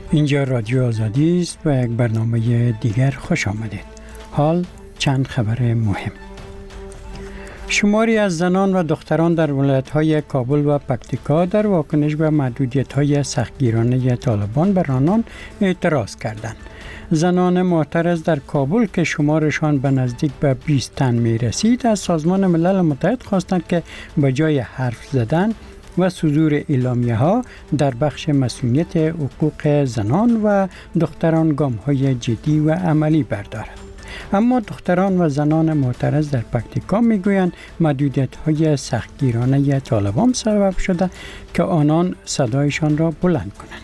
اینجا رادیو آزادی است و یک برنامه دیگر خوش آمدید. حال چند خبر مهم. شماری از زنان و دختران در ولایت‌های کابل و پکتیکا در واکنش به محدودیت‌های سختگیرانه طالبان بر آنان اعتراض کردند. زنان معترض در کابل که شمارشان به نزدیک به 20 تن می‌رسید از سازمان ملل متحد خواستند که به جای حرف زدن و صدور اعلامیه‌ها در بخش مسئولیت حقوق زنان و دختران گام‌های جدی و عملی بردارد. اما دختران و زنان معترض در پکتیکا میگویند محدودیت‌های سختگیرانه طالبان سبب شده که آنان صدایشان را بلند کنند.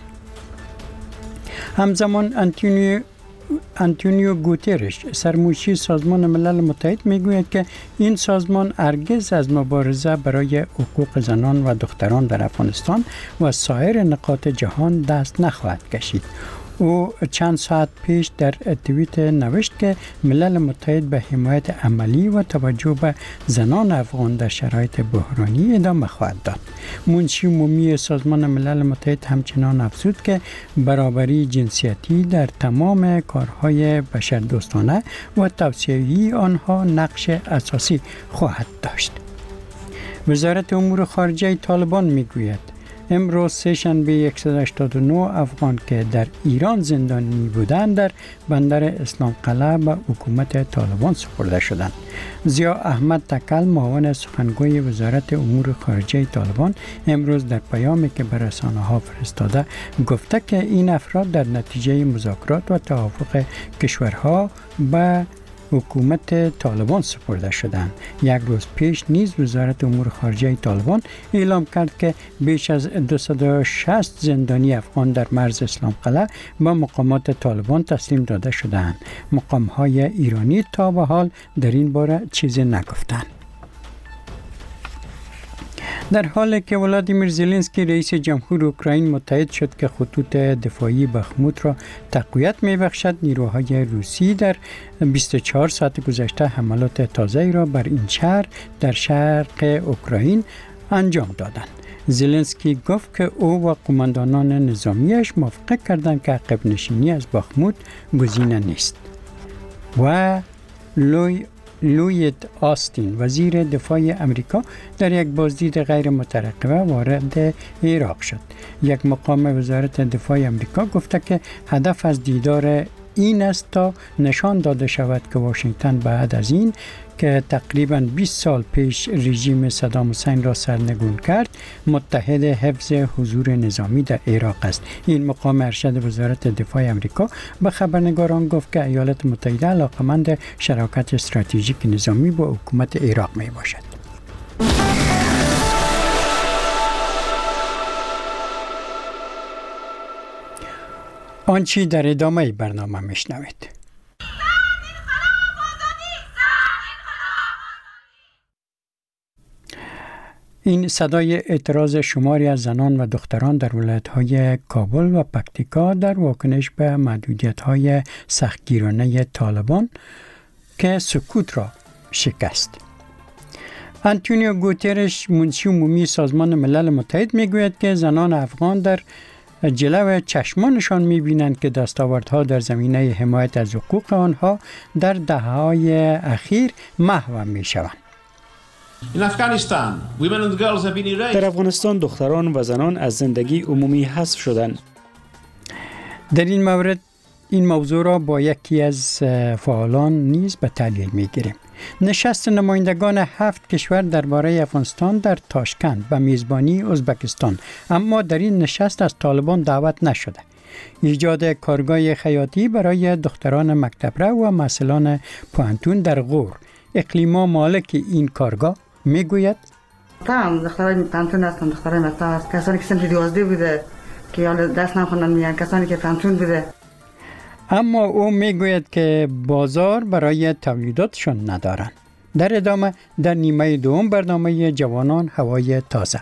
همزمان آنتونیو گوترش سرموشی سازمان ملل متحد میگوید که این سازمان هرگز از مبارزه برای حقوق زنان و دختران در افغانستان و سایر نقاط جهان دست نخواهد کشید. او چند ساعت پیش در توییت نوشت که ملل متحد به حمایت عملی و توجه به زنان افغان در شرایط بحرانی ادامه خواهد داد. منشی عمومی سازمان ملل متحد همچنان افزود که برابری جنسیتی در تمام کارهای بشردوستانه و توسعه آنها نقش اساسی خواهد داشت. وزارت امور خارجه طالبان میگوید امروز سه‌شنبه 189 افغان که در ایران زندانی بودند در بندر اسلام قلعه به حکومت طالبان سپرده شدند. ضیا احمد تکل معاون سخنگوی وزارت امور خارجه طالبان امروز در پیامی که به رسانه‌ها فرستاده گفته که این افراد در نتیجه مذاکرات و توافق کشورها به حکومت طالبان سپرده شدند. یک روز پیش نیز وزارت امور خارجه طالبان اعلام کرد که بیش از 260 زندانی افغان در مرز اسلام قلعه به مقامات طالبان تسلیم داده شدند. مقام‌های ایرانی تا به حال در این باره چیزی نگفتند. در حالی که ولادیمیر زلنسکی رئیس جمهور اوکراین متحد شد که خطوط دفاعی بخموت را تقویت می‌بخشد، نیروهای روسی در 24 ساعت گذشته حملات تازه‌ای را بر این شهر در شرق اوکراین انجام دادند. زلنسکی گفت که او و قماندانان نظامیش موافقت کردند که عقب نشینی از بخموت گزینه نیست. و لوید آستین وزیر دفاع امریکا در یک بازدید غیر مترقبه وارد عراق شد. یک مقام وزارت دفاع امریکا گفته که هدف از دیدار این است تا نشان داده شود که واشنگتن بعد از این که تقریباً 20 سال پیش رژیم صدام حسین را سرنگون کرد متحد حفظ حضور نظامی در عراق است. این مقام ارشد وزارت دفاع امریکا به خبرنگاران گفت که ایالات متحده علاقمند شراکت استراتژیک نظامی با حکومت عراق می باشد. آنچه در ادامه برنامه میشنوید. این صدای اعتراض شماری از زنان و دختران در ولایت‌های کابل و پکتیکا در واکنش به محدودیت‌های سختگیرانه طالبان که سکوت را شکست. آنتونیو گوترش منشی عمومی سازمان ملل متحد میگوید که زنان افغان در جلو چشمانشان می‌بینند که دستاوردها در زمینه حمایت از حقوق آنها در دهه‌های اخیر محو می‌شوند. در افغانستان دختران و زنان از زندگی عمومی حذف شدند. در این مورد این موضوع را با یکی از فعالان نیز به تحلیل می‌گیریم. نشست نمایندگان 7 کشور درباره افغانستان در تاشکند به میزبانی ازبکستان، اما در این نشست از طالبان دعوت نشده. ایجاد کارگاه خیاطی برای دختران مکتبرو و محصلان پوهنتون در غور. اقلیما مالک این کارگاه میگوید دخترای پوهنتون هستن، دخترای مکتب هست، کسانی که سن 12 بوده که حالا دست نخوندن میان، کسانی که پوهنتون بوده. اما او میگوید که بازار برای تولیداتشون ندارن. در ادامه در نیمه دوم برنامه جوانان هوای تازه.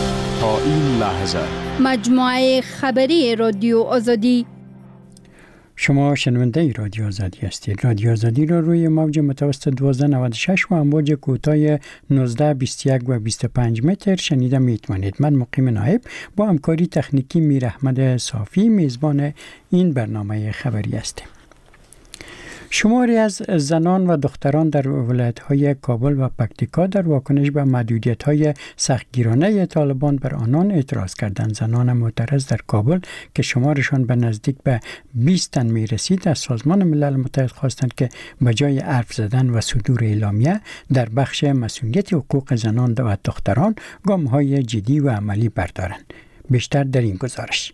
تا این لحظه مجموعه خبری رادیو آزادی شما شنونده رادیو آزادی هستید. رادیو آزادی را روی موج متوسط 1296 و امواج کوتاه 19 21 و 25 متر شنیده میتوانید. من مقیم نایب با همکاری تکنیکی میر احمد صافی میزبان این برنامه خبری هستیم. شماری از زنان و دختران در ولایت‌های کابل و پکتیکا در واکنش به محدودیت‌های سختگیرانه طالبان بر آنان اعتراض کردند. زنان معترض در کابل که شمارشان به نزدیک به 20 تن می‌رسید از سازمان ملل متحد خواستند که به جای حرف زدن و صدور اعلامیه در بخش مسئولیت حقوق زنان و دختران گام‌های جدی و عملی بردارند. بیشتر در این گزارش.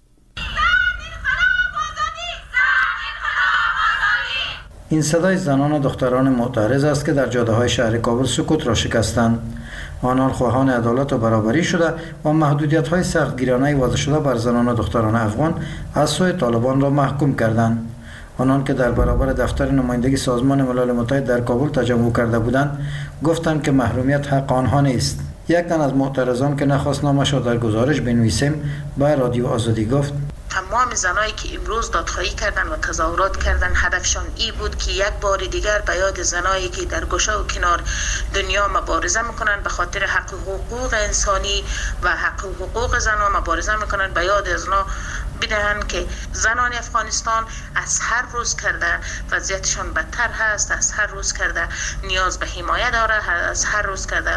این صدای زنان و دختران معترض است که در جاده‌های شهر کابل سکوت را شکستند. آنان خواهان عدالت و برابری شده و محدودیت‌های سختگیرانه وضع شده بر زنان و دختران افغان از سوی طالبان را محکوم کردند. آنان که در برابر دفتر نمایندگی سازمان ملل متحد در کابل تجمع کرده بودند، گفتند که محرومیت حق آنها نیست. یک تن از معترضان که نخواست نامش را در گزارش بنویسیم به رادیو آزادی گفت: تمام زنایی که امروز دادخواهی کردن و تظاهرات کردن هدفشان ای بود که یک بار دیگر به یاد زنایی که در گوشه و کنار دنیا مبارزه میکنن به خاطر حق حقوق انسانی و حق حقوق زنان مبارزه میکنن، به یاد از اونا بدهن که زنان افغانستان از هر روز کرده وضعیتشان بدتر هست، از هر روز کرده نیاز به حمایت داره، از هر روز کرده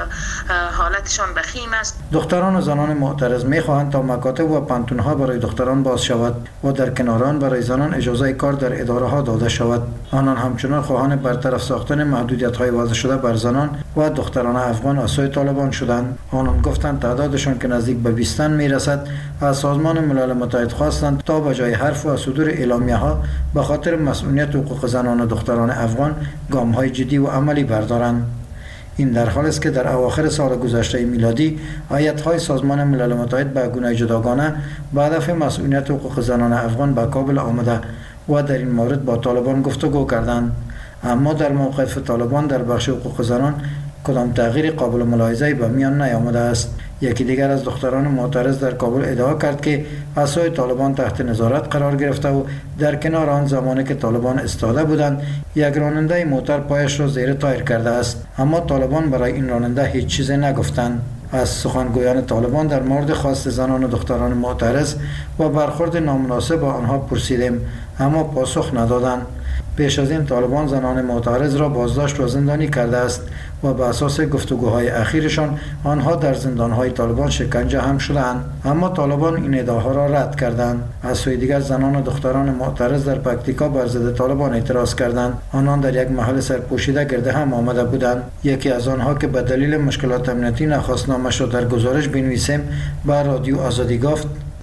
حالتشان بخیم است. دختران و زنان معترض میخواهند تا مکاتب و پانتون‌ها برای دختران باز شود و در کناران برای زنان اجازه کار در اداره ها داده شود. آنان همچنان خواهان برطرف ساختن محدودیت‌های وضع شده بر زنان و دختران افغان از سوی طالبان شدند. آنان گفتند تعدادشان که نزدیک به 20 تن میرسد از سازمان ملل متحد خواستند تا به جای حرف و صدور اعلامیه ها به خاطر مسئولیت حقوق زنان و دختران افغان گام‌های جدی و عملی بردارند. این در حالی است که در اواخر سال گذشته میلادی هیئت‌های سازمان ملل متحد به گونه جداگانه به هدف مسئولیت حقوق زنان افغان به کابل آمده و در این مورد با طالبان گفتگو کردند، اما در موقف طالبان در بخش حقوق زنان کدام تغییر قابل ملاحظه‌ای به میان نیامده است. یکی دیگر از دختران معترض در کابل ادعا کرد که از سوی طالبان تحت نظارت قرار گرفته و در کنار آن زمانی که طالبان ایستاده بودند یک راننده موتر پایش را زیر تایر کرده است، اما طالبان برای این راننده هیچ چیزی نگفتند. از سخنگویان طالبان در مورد خواست زنان و دختران معترض و برخورد نامناسب با آنها پرسیدیم، اما پاسخ ندادند. پیش از این طالبان زنان معترض را بازداشت و زندانی کرده است و به اساس گفتگوهای اخیرشان آنها در زندانهای طالبان شکنجه هم شدند، اما طالبان این ادعاها را رد کردند. از سوی دیگر زنان و دختران معترض در پکتیکا بر ضد طالبان اعتراض کردند. آنان در یک محل سرپوشیده گرد هم آمده بودند. یکی از آنها که به دلیل مشکلات امنیتی نخواست نامش را در گزارش بنویسیم به رادیو آزادی گفت: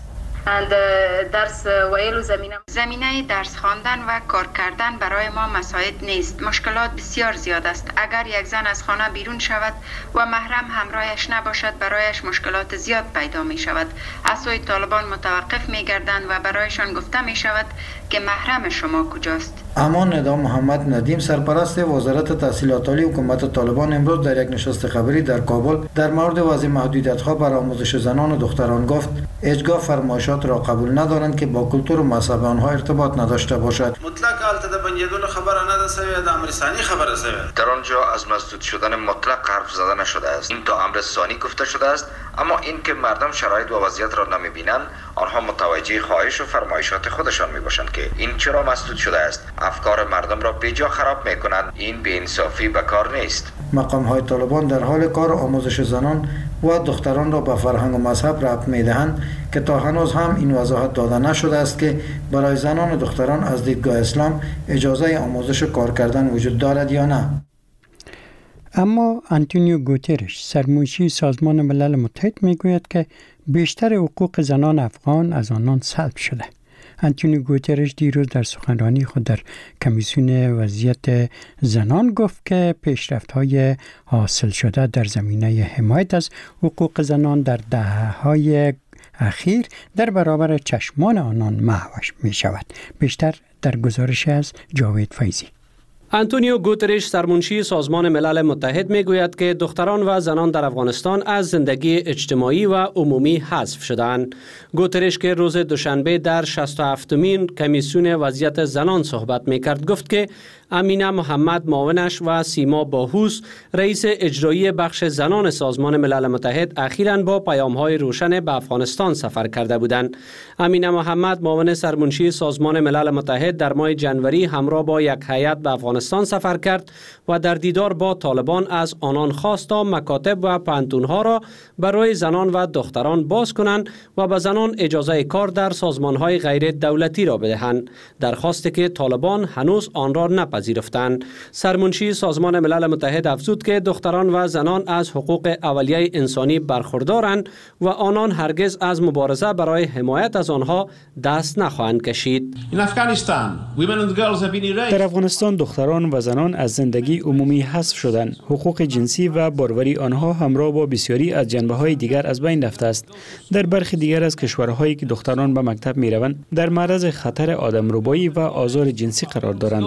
درس ویل و زمینه درس خواندن و کار کردن برای ما مساعد نیست. مشکلات بسیار زیاد است. اگر یک زن از خانه بیرون شود و محرم همراهش نباشد برایش مشکلات زیاد پیدا می شود. از سوی طالبان متوقف می گردند و برایشان گفته می شود که محرم شما کجاست. اما ندا محمد ندیم سرپرست وزارت تحصیلات عالی حکومت طالبان امروز در یک نشست خبری در کابل در مورد وضع محدودیت‌ها بر آموزش زنان و دختران گفت هیچگاه فرمایشات را قبول ندارند که با کلتور و مذهب آنها ارتباط نداشته باشد. مطلق حالت د بنجیدون خبر نه سوی د امر ثانی خبر سوی در آنجا از مسدود شدن مطلق حرف زده نشده است. این تا امر ثانی گفته شده است، اما این که مردم شرایط و وضعیت را نمی‌بینند آنها متوجه خواهش و فرمایشات خودشان میباشند که این چرا مسدود شده است. افکار مردم را بیجا خراب میکنند. این بی‌انصافی به کار نیست. مقام‌های طالبان در حال کار آموزش زنان و دختران را به فرهنگ و مذهب ربط می‌دهند که تا هنوز هم این وضاحت داده نشده است که برای زنان و دختران از دیدگاه اسلام اجازه آموزش و کار کردن وجود دارد یا نه. اما آنتونیو گوترش سرمنشی سازمان ملل متحد میگوید که بیشتر حقوق زنان افغان از آنان سلب شده. آنتونیو گوترش دیروز در سخنرانی خود در کمیسیون وضعیت زنان گفت که پیشرفت‌های حاصل شده در زمینه حمایت از حقوق زنان در دهه‌های اخیر در برابر چشمان آنان محو می شود. بیشتر در گزارش از جاوید فیضی. آنتونیو گوترش سرمنشی سازمان ملل متحد میگوید که دختران و زنان در افغانستان از زندگی اجتماعی و عمومی حذف شدند. گوترش که روز دوشنبه در 67مین کمیسیون وضعیت زنان صحبت میکرد گفت که امینه محمد معاونش و سیما باهوس رئیس اجرایی بخش زنان سازمان ملل متحد اخیراً با پیام‌های روشن به افغانستان سفر کرده بودند. امینه محمد معاون سرمنشی سازمان ملل متحد در ماه جنوری همراه با یک هیئت به افغانستان سفر کرد و در دیدار با طالبان از آنان خواست تا مکاتب و پانتون‌ها را برای زنان و دختران باز کنند و به زنان اجازه کار در سازمان‌های غیر دولتی را بدهند. درخواستی که طالبان هنوز آن را نپذیرفتند. سرمنشی سازمان ملل متحد افزود که دختران و زنان از حقوق اولیه انسانی برخوردارند و آنان هرگز از مبارزه برای حمایت از آنها دست نخواهند کشید. در افغانستان دختران و زنان از زندگی عمومی حذف شدند. حقوق جنسی و باروری آنها همراه با بسیاری از جنبه‌های دیگر از بین رفته است. در برخی دیگر از کشورهایی که دختران به مکتب می‌روند در معرض خطر آدمربایی و آزار جنسی قرار دارند.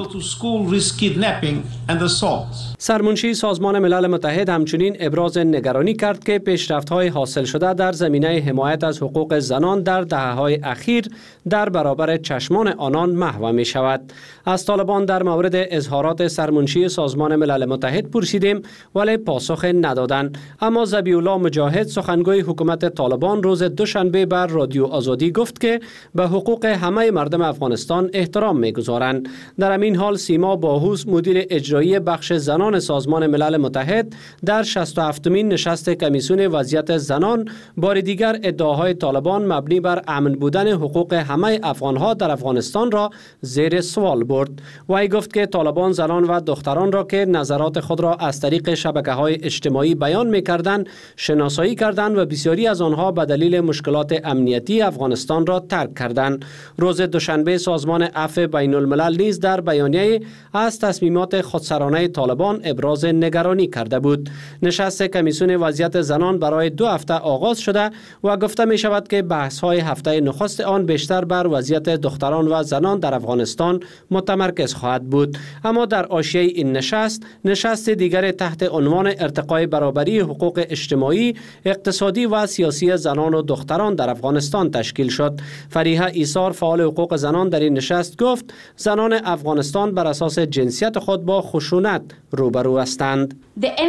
سرمنشی سازمان ملل متحد همچنین ابراز نگرانی کرد که پیشرفت‌های حاصل شده در زمینه حمایت از حقوق زنان در دهه‌های اخیر در برابر چشمان آنان محو می‌شود. از طالبان در مورد اظهارات سرمنشی سازمان ملل متحد پرسیدیم ولی پاسخ ندادند. اما ذبیح الله مجاهد سخنگوی حکومت طالبان روز دوشنبه بر رادیو آزادی گفت که به حقوق همه مردم افغانستان احترام می‌گذارند. در همین حال سیما باهوس مدیر اجرایی بخش زنان سازمان ملل متحد در 67مین نشست کمیسیون وضعیت زنان بار دیگر ادعاهای طالبان مبنی بر امن بودن حقوق همه افغانها در افغانستان را زیر سوال برد. وی گفت که طالبان زنان و دختران را که نظرات خود را از طریق شبکه‌های اجتماعی بیان می‌کردند شناسایی کردند و بسیاری از آنها به دلیل مشکلات امنیتی افغانستان را ترک کردند. روز دوشنبه سازمان عفو بین الملل نیز در بیانیه از تصمیمات خودسرانه طالبان ابراز نگرانی کرده بود. نشست کمیسیون وضعیت زنان برای 2 هفته آغاز شده و گفته می شود که بحث‌های هفته نخست آن بیشتر بر وضعیت دختران و زنان در افغانستان متمرکز خواهد بود. اما در حاشیه این نشست دیگر تحت عنوان ارتقای برابری حقوق اجتماعی، اقتصادی و سیاسی زنان و دختران در افغانستان تشکیل شد. فریحه ایثار فعال حقوق زنان در این نشست گفت زنان افغانستان بر اساس جنسیت خود با خشونت روبرو هستند.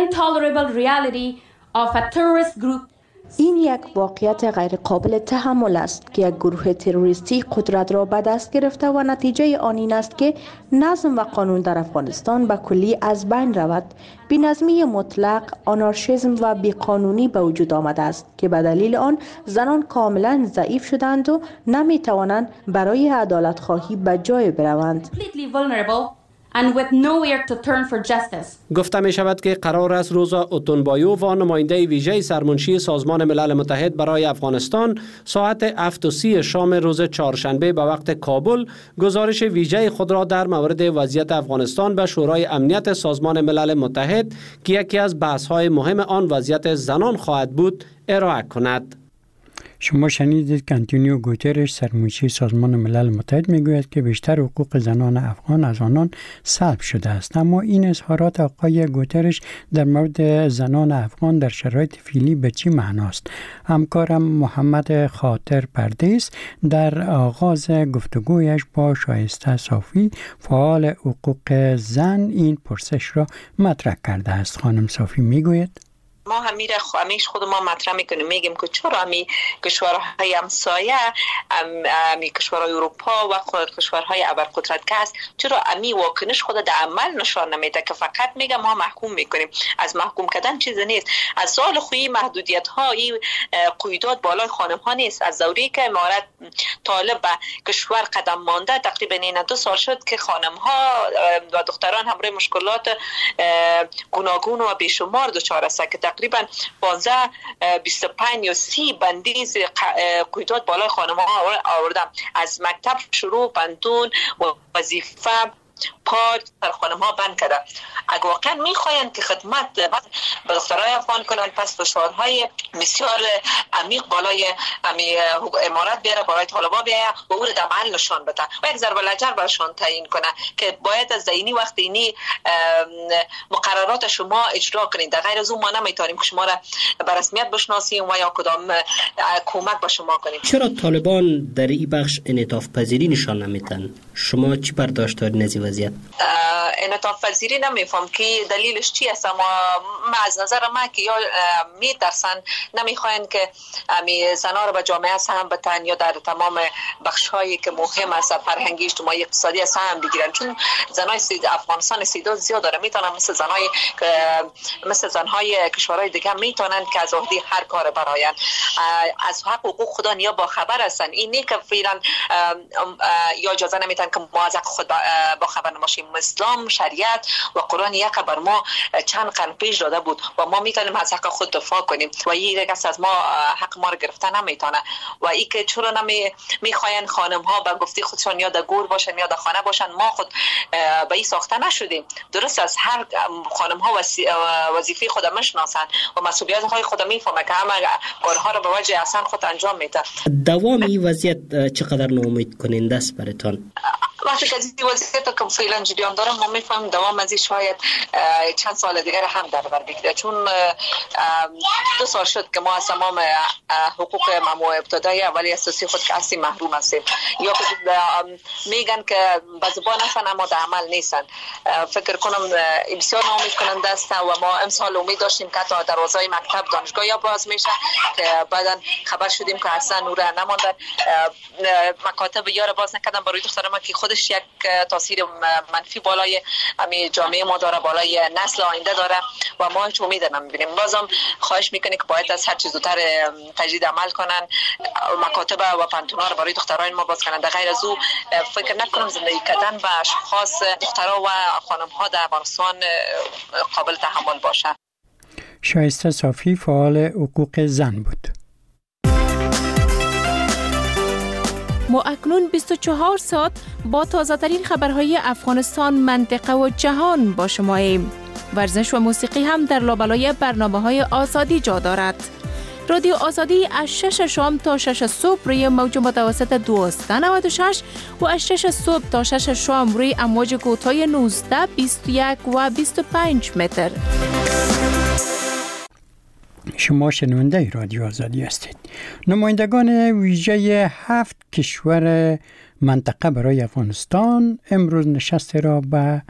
این یک واقعیت غیر قابل تحمل است که یک گروه تروریستی قدرت را به دست گرفته و نتیجه آن این است که نظم و قانون در افغانستان به کلی از بین رود. بی‌نظمی مطلق، آنارشیسم و بیقانونی به وجود آمده است که به دلیل آن زنان کاملا ضعیف شدند و نمی توانند برای عدالت خواهی به جای بروند. and with nowhere to turn for justice. گفته می شود که قرار است روزا اوتونبایو و نماینده ویژه سرمنشی سازمان ملل متحد برای افغانستان ساعت 7:30 شام روز چهارشنبه به وقت کابل گزارش ویژه خود را در مورد وضعیت افغانستان به شورای امنیت سازمان ملل متحد که یکی از بحث‌های مهم آن وضعیت زنان خواهد بود ارائه کند. شما شنیدید که آنتونیو گوترش سرمنشی سازمان ملل متحد میگوید که بیشتر حقوق زنان افغان از آنان سلب شده است. اما این اظهارات آقای گوترش در مورد زنان افغان در شرایط فعلی به چی معناست؟ همکارم محمد خاطر پردیس در آغاز گفتگویش با شایسته صافی فعال حقوق زن این پرسش را مطرح کرده است. خانم صافی میگوید ما همیشه خود ما مطرح میکنیم، میگیم که چرا همی کشورهای همسایه، همی کشورهای اروپا و کشورهای ابرقدرت که هست، چرا همی واکنش خود در عمل نشان نمیده که فقط میگه ما محکوم میکنیم. از محکوم کردن چیزی نیست. از سال خویی محدودیت ها این قیودات بالای خانم ها نیست. از دوری که امارت طالب به کشور قدم مانده تقریبا این 2 سال شد که خانم ها و دختران همراه مشکلات گوناگون و بیشمار دچار است که تقریبا 15 25 یا 30 بندیز قیودات بالای خانم ها آوردم. از مکتب شروع، پانتون، وظیفه، اروپا خانم ها بند کرده. اگر واقعا میخواین که خدمت به دخترای افغان کنن، پس فشارهای بسیار عمیق بالای امارات بیاره، بالای طالبان بیاره و او رو در عمل نشان بده و یک ضرب الاجر برشان تعیین کنه که باید از اینی وقت اینی مقررات شما اجرا کنید. در غیر از اون ما نمیتونیم که شما را به رسمیت بشناسیم و یا کدام کمک به شما کنیم. چرا طالبان در این بخش انعطاف پذیری نشان نمیدن؟ شما چی برداشت دارید از این وضعیت؟ انعطاف پذیری نمیفهم که دلیلش چی است، اما از نظر من که یا میترسن نمیخواین که زنها رو به جامعه سهم بتن یا در تمام بخش‌هایی که مهم است فرهنگی اجتماعی اقتصادی سهم بگیرن، چون زنای افغانستان استعداد زیاد داره، میتونن مثل زنهای کشورهای دیگه میتونن که از عهده هر کار براین از حق حقوق خدا نیا با خبر هستن. اینی که فعلا یا اجازه نمیتن که ما از حق خود با خبر نباشیم. اسلام، شریعت و قرآن یک بر ما چند قرن پیش داده بود و ما میتونیم از حق خود دفاع کنیم و این کس از ما حق ما رو گرفته نمیتونه. و این که چرا نمیخواین خانم ها به گفته خودشان یا در گور باشن یا در خانه باشن، ما خود به این ساخته نشدیم. درست از هر خانم ها وظیفه خود میشناسن و مسئولیت های خود میفهمه که همه کارها رو به وجه احسان خود انجام میده. دوام این وضعیت چقدر ناامید کننده است براتون؟ وقتی که این وضعیت که فعلا جریان داره ما میفهمیم دوام از شاید چند سال دیگر هم در بر بگیره، چون 2 سال شد که ما از تمام حقوق ممنوع ابتدایی اولی اساسی خود که اصلی محروم هستیم. یا میگن که به زبان هستن اما در عمل نیستن. فکر کنم بسیار ناامید کننده است و ما امسال امید داشتیم که تا دروازه مکتب دانشگاه یا باز میشه، که بعدا خبر شدیم که اصلا نور نماندن. مکاتب یار باز نکردن برای دختران که خودش یک تاثیر منفی بالای جامعه ما داره، بالای نسل آینده داره و ما هیچ امید نمیبینیم. بازم خواهش میکنیم که باید از هر چیز زودتر تجدید عمل کنن، مکاتب و پانتونا رو برای دختران ما باز کنن. در غیر از او فکر نکنم زندگی کردن با اشخاص دخترها و خانم ها در افغانستان قابل تحمل باشه. شایسته صافی فعال حقوق زن بود. ما اکنون 24 ساعت با تازه‌ترین خبرهای افغانستان، منطقه و جهان با شماییم. ورزش و موسیقی هم در لابلای برنامه‌های آزادی جا دارد. رادیو آزادی از 6 شام تا 6 صبح روی موج متوسط 1296 و از 6 صبح تا 6 شام روی امواج کوتاه 19، 21 و 25 متر. شما شنونده رادیو آزادی هستید. نمایندگان ویژه 7 کشور منطقه برای افغانستان امروز نشست را به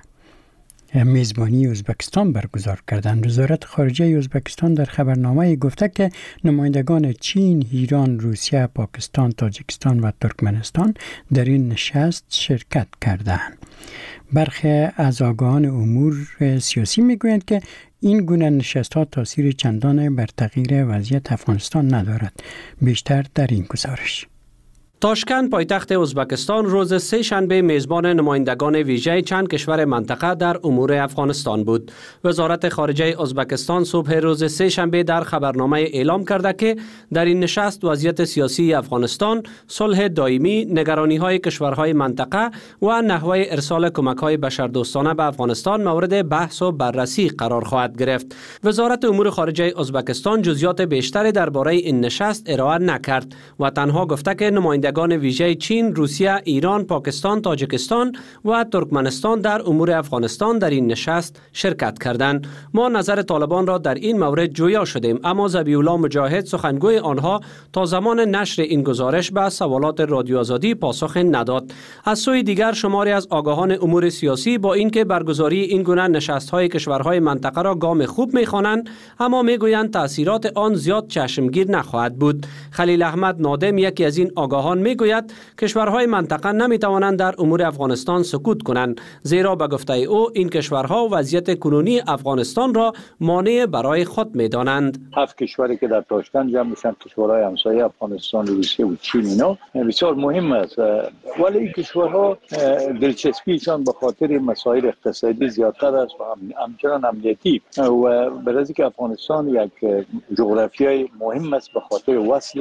میزبانی ازبکستان برگزار کردند. وزارت خارجه ازبکستان در خبرنامه گفته که نمایندگان چین، ایران، روسیه، پاکستان، تاجیکستان و ترکمنستان در این نشست شرکت کردند. برخی از آگاهان امور سیاسی میگویند که این گونه نشست‌ها تاثیر چندان بر تغییر وضعیت افغانستان ندارد. بیشتر در این گزارش. تاشکند پایتخت ازبکستان روز سه شنبه میزبان نمایندگان ویژه چند کشور منطقه در امور افغانستان بود. وزارت خارجه ازبکستان صبح روز سه شنبه در خبرنامه اعلام کرده که در این نشست وضعیت سیاسی افغانستان، صلح دائمی، نگرانی‌های کشورهای منطقه و نحوه ارسال کمک‌های بشردوستانه به افغانستان مورد بحث و بررسی قرار خواهد گرفت. وزارت امور خارجه ازبکستان جزئیات بیشتری درباره این نشست ارائه نکرد و تنها گفته که نمایندگان ویژه چین، روسیه، ایران، پاکستان، تاجیکستان و ترکمنستان در امور افغانستان در این نشست شرکت کردند. ما نظر طالبان را در این مورد جویا شدیم، اما ذبیح الله مجاهد سخنگوی آنها تا زمان نشر این گزارش به سوالات رادیو آزادی پاسخ نداد. از سوی دیگر شماری از آگاهان امور سیاسی با اینکه برگزاری این گونه نشست‌های کشورهای منطقه را گام خوب می‌خوانند، اما میگویند تأثیرات آن زیاد چشمگیر نخواهد بود. خلیل احمد نادم یکی از این آگاهان میگوید کشورهای منطقه نمیتوانند در امور افغانستان سکوت کنند، زیرا به گفته او این کشورها وضعیت کنونی افغانستان را مانع برای خود میدانند. 7 کشوری که در تاشکند جمع میشن، کشورهای همسایه افغانستان، روسیه و چین، اینا بسیار مهم است، ولی این کشورها دلچسپیشان به خاطر مسائل اقتصادی زیادتر است و همچنان امنیتی و برای اینکه افغانستان یک جغرافیای مهم است به خاطر وصل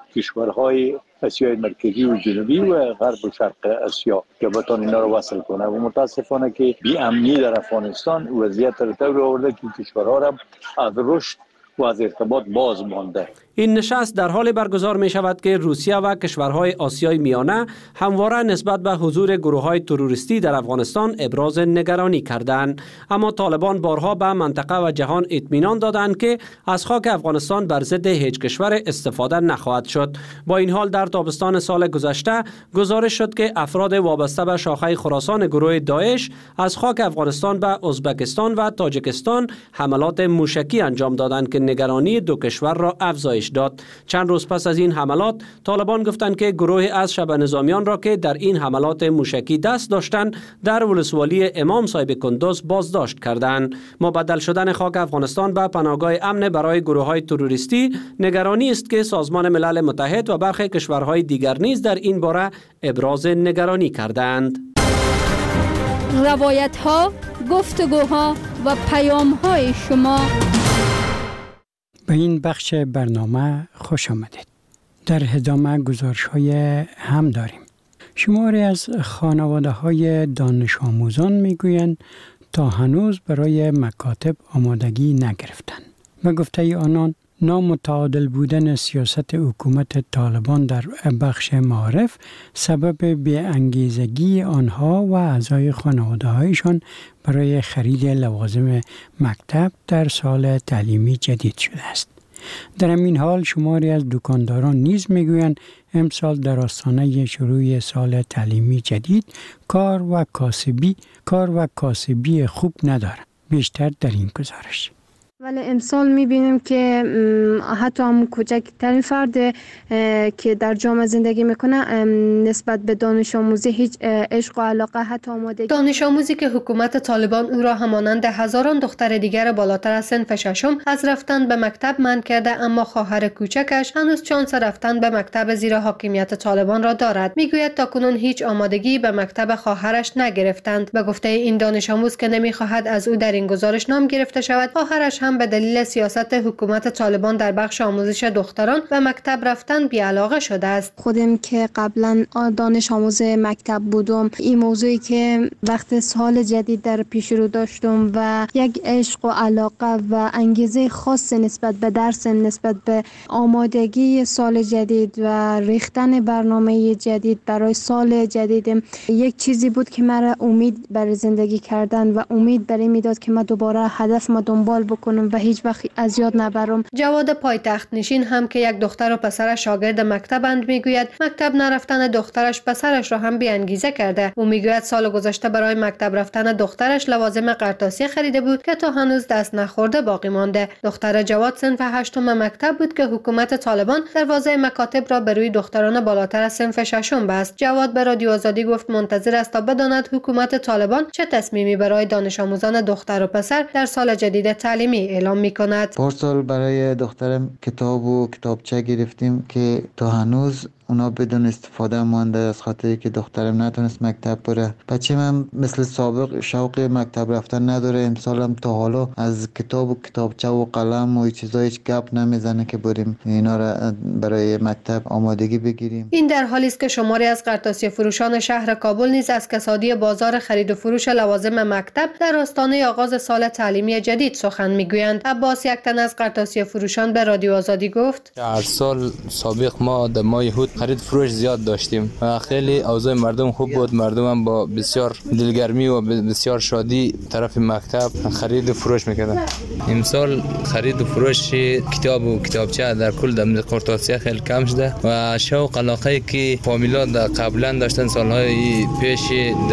کشورهای آسیای مرکزی و جنوبی و غرب و شرق آسیا که بتونه اینا رو وصل کنه و متاسفانه که بی امنی در افغانستان وضعیت رو طور آورده که کشورها را از رشد و از ارتباط باز مانده. این نشست در حال برگزار می شود که روسیه و کشورهای آسیای میانه همواره نسبت به حضور گروه‌های تروریستی در افغانستان ابراز نگرانی کردند، اما طالبان بارها به منطقه و جهان اطمینان دادند که از خاک افغانستان بر ضد هیچ کشور استفاده نخواهد شد. با این حال در تابستان سال گذشته گزارش شد که افراد وابسته به شاخه خراسان گروه داعش از خاک افغانستان به ازبکستان و تاجیکستان حملات موشکی انجام دادند که نگرانی دو کشور را افزایش داد. چند روز پس از این حملات طالبان گفتند که گروهی از شبه نظامیان را که در این حملات موشکی دست داشتند در ولسوالی امام صاحب کندوز بازداشت کردند. مبدل شدن خاک افغانستان به پناهگاه امن برای گروه‌های تروریستی نگرانی است که سازمان ملل متحد و برخی کشورهای دیگر نیز در این باره ابراز نگرانی کردند. روایت‌ها، گفتگوها و پیام‌های شما. به این بخش برنامه خوش آمدید. در ادامه گزارش‌های هم داریم. شماری از خانواده‌های دانش آموزان می‌گویند تا هنوز برای مکاتب آمادگی نگرفتند. به گفته آنان نامتعادل بودن سیاست حکومت طالبان در بخش معارف سبب بی‌انگیزگی آنها و اعضای خانواده‌هایشان برای خرید لوازم مکتب در سال تعلیمی جدید شده است. در این حال شماری از دکانداران نیز میگویند امسال در آستانه شروع سال تعلیمی جدید کار و کاسبی خوب ندارد. بیشتر در این گزارش. ولی امسال میبینیم که حتی هم کوچکترین فرد که در جامعه زندگی میکنه نسبت به دانش آموزی هیچ عشق و علاقه حتی آمادگی. دانش آموزی که حکومت طالبان او را همانند هزاران دختر دیگر بالاتر از صنف ششم از رفتن به مکتب منع کرده، اما خواهر کوچکش هنوز شانس رفتن به مکتب زیر حاکمیت طالبان را دارد. میگوید تاکنون هیچ آمادگی به مکتب خواهرش نگرفتند. به گفته این دانش آموز که نمیخواهد از او در این گزارش نام گرفته شود، خواهرش هم به دلیل سیاست حکومت طالبان در بخش آموزش دختران به مکتب رفتن بی‌علاقه شده است. خودم که قبلا دانش آموز مکتب بودم، این موضوعی که وقت سال جدید در پیش رو داشتم و یک عشق و علاقه و انگیزه خاص نسبت به درس، نسبت به آمادگی سال جدید و ریختن برنامه جدید برای سال جدیدم، یک چیزی بود که مرا امید برای زندگی کردن و امید برای میداد که من دوباره هدف ما دنبال بکنم و هیچ وقت از یاد نبرم. جواد پایتخت نشین هم که یک دختر و پسر شاگرد مکتبند میگوید مکتب نرفتن دخترش پسرش را هم بی‌انگیزه کرده. او میگوید سال گذشته برای مکتب رفتن دخترش لوازم قرطاسی خریده بود که تا هنوز دست نخورده باقی مانده. دختر جواد صنف 8 مکتب بود که حکومت طالبان دروازه مکاتب را به روی دختران بالاتر از صنف 6 بست. جواد به رادیو آزادی گفت منتظر است تا بداند حکومت طالبان چه تصمیمی برای دانش آموزان دختر و پسر در سال جدید تعلیمی اعلام می‌کند. پارسال برای دخترم کتاب و کتابچه گرفتیم که تا هنوز اونا بدون استفاده مانده، از خاطری که دخترم نتونست مکتب بره. بچه من مثل سابق شوق مکتب رفتن نداره. امسالم تا حالا از کتاب و کتابچه و قلم و چیزای هیچ گپ نمیزنه که بریم اینا را برای مکتب آمادگی بگیریم. این در حالی است که شماری از قرطاسی فروشان شهر کابل نیز از کسادی بازار خرید و فروش لوازم مکتب در آستانه آغاز سال تعلیمی جدید سخن میگویند. عباس، یک تن از قرطاسی فروشان، به رادیو آزادی گفت هر سال سابق ما در ماه یهود خرید فروش زیاد داشتیم و خیلی اوضاع مردم خوب بود. مردم هم با بسیار دلگرمی و بسیار شادی طرف مکتب خرید و فروش میکردن. امسال خرید و فروش کتاب و کتابچه در کل در قرطاسی خیلی کم شده و شوق علاقه که فامیلا در قبلا داشتن سالهای پیش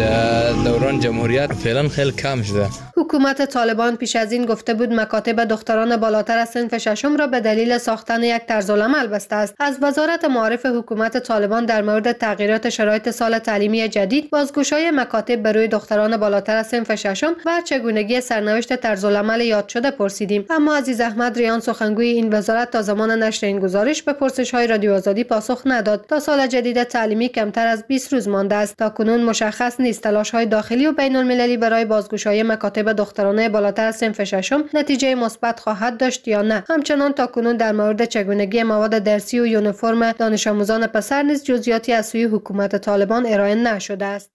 در دوران جمهوریت فعلا خیلی کم شده. حکومت طالبان پیش از این گفته بود مکاتب دختران بالاتر از صنف 6 را به دلیل ساختن یک طرزالعمل بسته است. از وزارت معارف حکومت طالبان در مورد تغییرات شرایط سال تعلیمی جدید، بازگشایی مکاتب به روی دختران بالاتر از صنف 6 و چگونگی سرنوشت طرزالعمل یاد شده پرسیدیم، اما عزیز احمد ریان، سخنگوی این وزارت، تا زمان نشر این گزارش به پرسش‌های رادیو آزادی پاسخ نداد. تا سال جدید تعلیمی کمتر از 20 روز مانده است. تاکنون مشخص نیست تلاش‌های داخلی و بین‌المللی برای بازگشایی مکاتب دخترانه بالاتر از صنف ششم نتیجه مثبت خواهد داشت یا نه. همچنان تاکنون در مورد چگونگی مواد درسی و یونیفرم دانش آموزان پسر نیز جزئیاتی از سوی حکومت طالبان ارائه نشده است.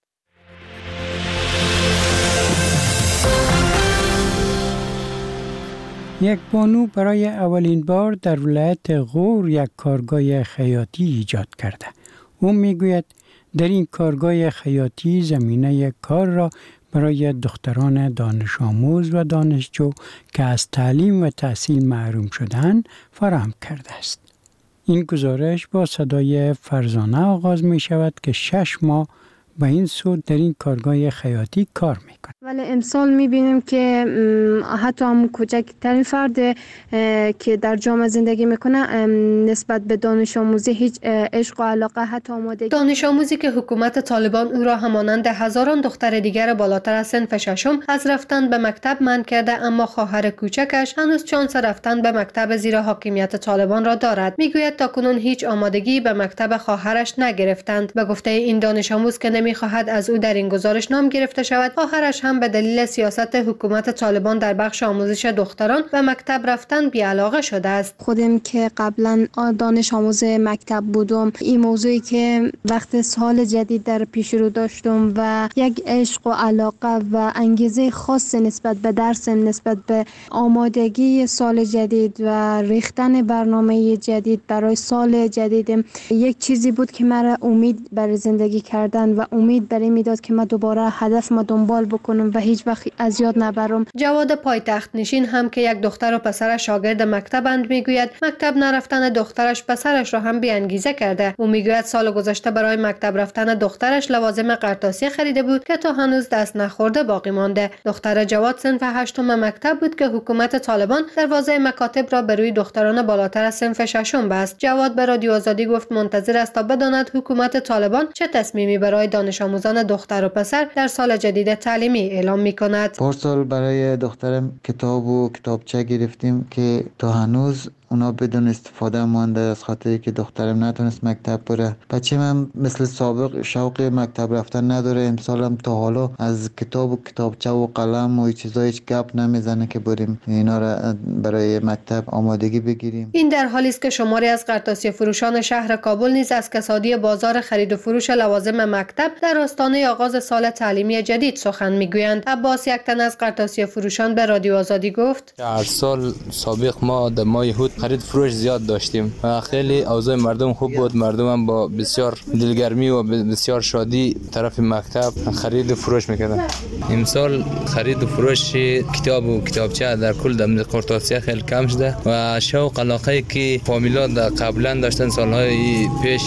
یک بانو برای اولین بار در ولایت غور یک کارگاه خیاطی ایجاد کرده. او میگوید در این کارگاه خیاطی زمینه کار را برای دختران دانش آموز و دانشجو که از تعلیم و تحصیل محروم شدند فراهم کرده است. این گزارش با صدای فرزانه آغاز می شود که 6 ماه به این سود در این کارگاه خیاطی کار میکنه. ولی امسال میبینیم که حتی هم کوچکترین فرد که در جامعه زندگی میکنه نسبت به دانش آموزی هیچ عشق و علاقه حتی آمادگی. دانش آموزی که حکومت طالبان او را همانند هزاران دختر دیگر بالاتر از صنف ششم از رفتن به مکتب منع کرده، اما خواهر کوچکش هنوز شانس رفتن به مکتب زیر حاکمیت طالبان را دارد. میگوید تاکنون هیچ آمادگی به مکتب خواهرش نگرفتند. به گفته این دانش آموز که نمیخواهد از او در این گزارش نام گرفته شود، خواهرش هم به دلیل سیاست حکومت طالبان در بخش آموزش دختران به مکتب رفتن بی‌علاقه شده است. خودم که قبلا دانش آموز مکتب بودم، این موضوعی که وقت سال جدید در پیش رو داشتم و یک عشق و علاقه و انگیزه خاص نسبت به درسم، نسبت به آمادگی سال جدید و ریختن برنامه جدید برای سال جدیدم، یک چیزی بود که مرا امید برای زندگی کردن و امید برای میداد که من دوباره هدف ما دنبال بکنم و هیچ وقت از یاد نبرم. جواد پایتخت نشین هم که یک دختر و پسرش شاگرد مکتبند میگوید مکتب نرفتن دخترش پسرش را هم بی‌انگیزه کرده. او میگوید سال گذشته برای مکتب رفتن دخترش لوازم قرطاسی خریده بود که تا هنوز دست نخورده باقی مانده. دختر جواد صنف 8 مکتب بود که حکومت طالبان دروازه مکاتب را به روی دختران بالاتر از صنف 6 بست. جواد به رادیو آزادی گفت منتظر است تا بداند حکومت طالبان چه تصمیمی برای دانش آموزان دختر و پسر در سال جدید تعلیمی اعلام می‌کند. پارسال برای دخترم کتاب و کتابچه گرفتیم که تا هنوز اونا بدون استفاده مانده، از خاطری که دخترم نتونست مکتب بره. بچه من مثل سابق شوق مکتب رفتن نداره. امسال هم تا حالا از کتاب و کتابچه و قلم و چیزای هیچ گپ نمیزنه که بریم اینا را برای مکتب آمادگی بگیریم. این در حالی است که شماری از قرطاسی فروشان شهر کابل نیز از کسادی بازار خرید و فروش لوازم مکتب در آستانه آغاز سال تعلیمی جدید سخن میگویند. عباس، یک تن از قرطاسی فروشان، به رادیو آزادی گفت هر سال سابق ما در ماه هود خرید فروش زیاد داشتیم و خیلی اوضاع مردم خوب بود. مردم هم با بسیار دلگرمی و بسیار شادی طرف مکتب خرید و فروش میکردن. امسال خرید و فروش کتاب و کتابچه در کل در قرطاسی خیلی کم شده و شوق علاقه که فامیلا قبلا داشتن سالهای پیش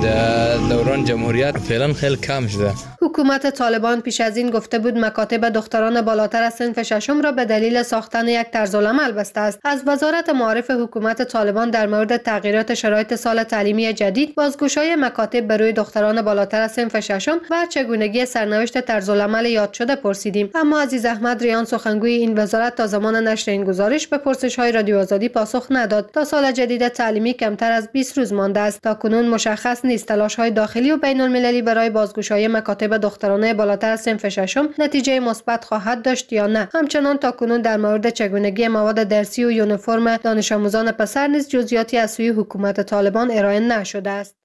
در دوران جمهوریت فعلا خیلی کم شده. حکومت طالبان پیش از این گفته بود مکاتب دختران بالاتر از صنف 6 را به دلیل ساختن یک طرزالعمل بسته است. از وزارت معارف حکومت طالبان در مورد تغییرات شرایط سال تعلیمی جدید، بازگشایی مکاتب به روی دختران بالاتر از صنف 6 و چگونگی سرنوشت طرزالعمل یاد شده پرسیدیم، اما عزیز احمد ریان، سخنگوی این وزارت، تا زمان نشر این گزارش به پرسش‌های رادیو آزادی پاسخ نداد. تا سال جدید تعلیمی کمتر از 20 روز مانده است. تاکنون مشخص نیست تلاش‌های داخلی و بین‌المللی برای بازگشایی مکاتب دخترانه بالاتر از صنف 6 نتیجه مثبت خواهد داشت یا نه. همچنان تاکنون در مورد چگونگی مواد درسی و یونیفرم دانش آموزان پسر نیز جزئیاتی از سوی حکومت طالبان ارائه نشده است.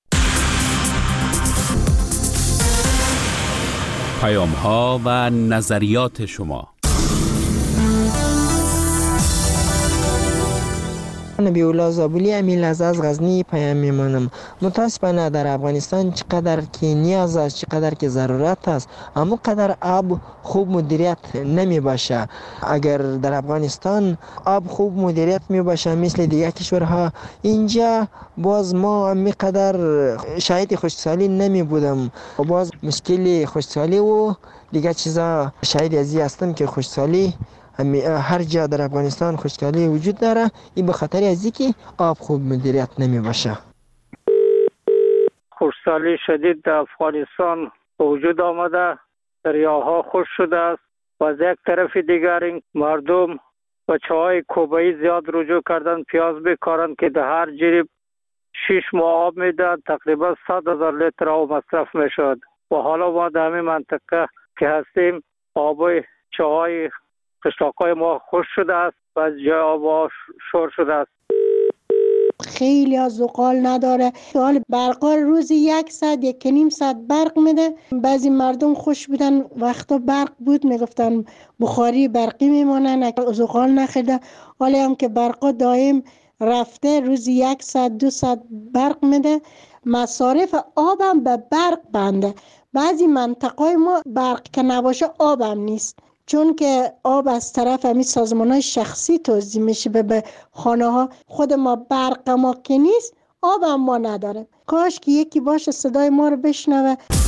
پیام‌ها و نظریات شما. نبی‌الله زابلی امیل از غزنی پیام میمانم. متاسفانه در افغانستان چقدر که نیاز است، چقدر که ضرورت است، اما قدر آب خوب مدیریت نمی باشه. اگر در افغانستان آب خوب مدیریت می باشه مثل دیگر کشورها، اینجا باز ما میقدر شاید خشکسالی نمی بودم و باز مشکل خشکسالی و دیگر چیزا شاید ازی هستم که خشکسالی هر جا در افغانستان خشکسالی وجود داره. این به خاطر از اینکه آب خوب مدیریت نمی باشه. خشکسالی شدید در افغانستان وجود آمده، دریاها خشک شده است و از یک طرف دیگر این مردم بچه‌های کوبه‌ای زیاد رجوع کردن پیاز بکارن که در هر جریب 6 ماه آب میدن، تقریبا 100,000 لیتر آب مصرف میشد و حالا ما در همین منطقه که هستیم آب چاهای قشلاق‌های ما خشک شده است و از جای آب شور شده است. خیلی از زغال نداره. حال برقا روزی 1 ساعت 1.5 ساعت برق میده. بعضی مردم خوش بودن وقتا برق بود میگفتن بخاری برقی میمونن، زغال نخیرده. حالا هم که برقا دائم رفته روزی 1 ساعت 2 ساعت برق میده. مصارف آبم به برق بنده. بعضی منطقه ما برق که نباشه آبم نیست، چون که آب از طرف همین سازمان‌های شخصی توزیع میشه به خانه‌ها. خود ما برق ما که نیست، آب هم ما نداره. کاش که یکی باشه صدای ما رو بشنوه.